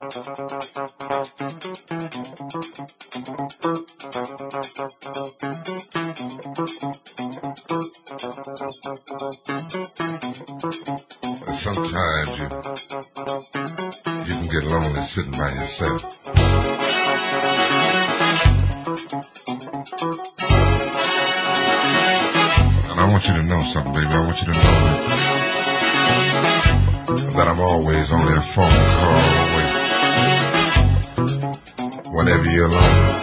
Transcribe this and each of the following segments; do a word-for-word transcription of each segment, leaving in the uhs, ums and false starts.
Sometimes you, you can get lonely sitting by yourself. And I want you to know something, baby. I want you to know that, that I'm always only a phone call away. Whenever you're alone,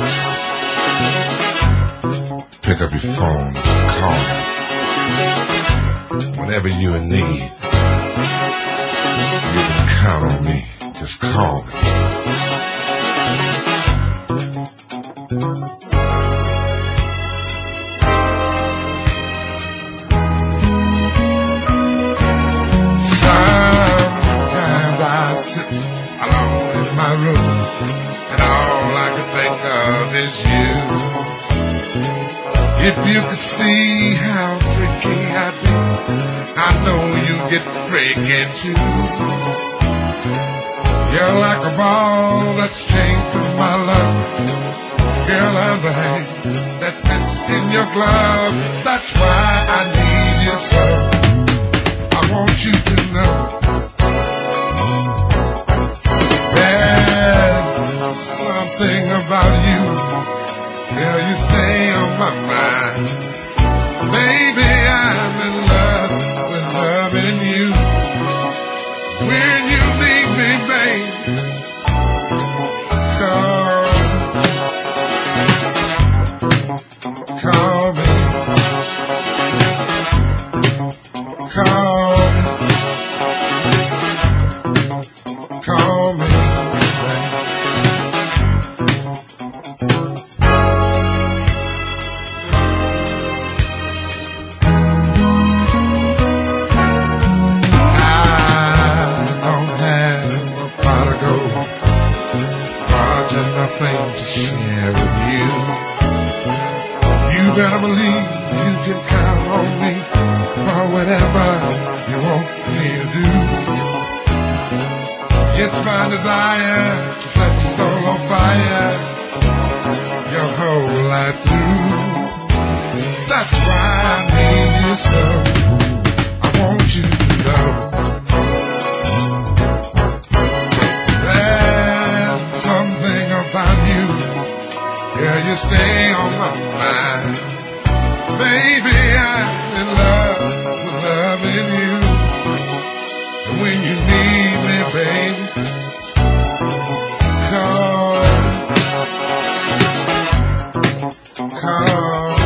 pick up your phone, call me. Whenever you're in need, you can count on me. Just call me. Sometimes I sit alone in my room, and all I can think of is you. If you could see how freaky I do, I know you get freaky too. You're like a ball that's chained to my love. Girl, I'm the hand that fits in your glove. That's why I need you so. I want you to know there's something about you. Girl, you stay on my mind. Baby, I'm in love with loving you. When you need me, babe, call, call me, call me, call me, babe. Nothing to share with you. You better believe you can count on me for whatever you want me to do. It's my desire to set your soul on fire your whole life through. That's why I need you so. I want you to know about you, girl, you stay on my mind. Baby, I'm in love with loving you. And when you need me, baby, call, call,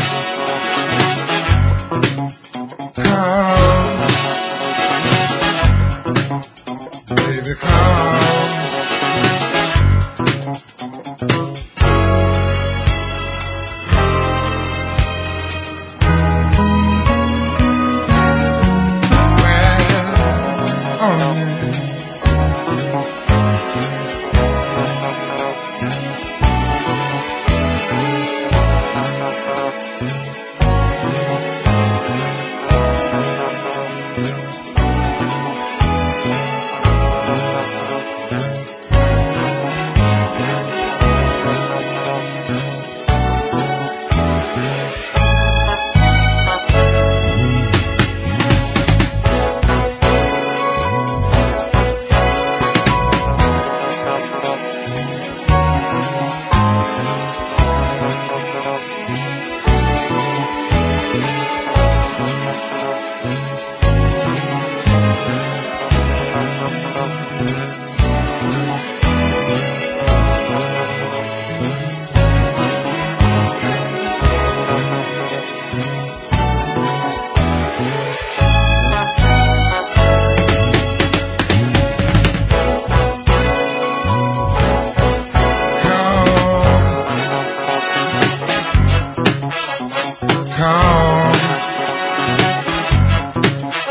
call, baby, call.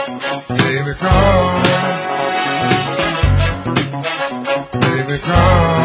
Baby, call. Baby, call.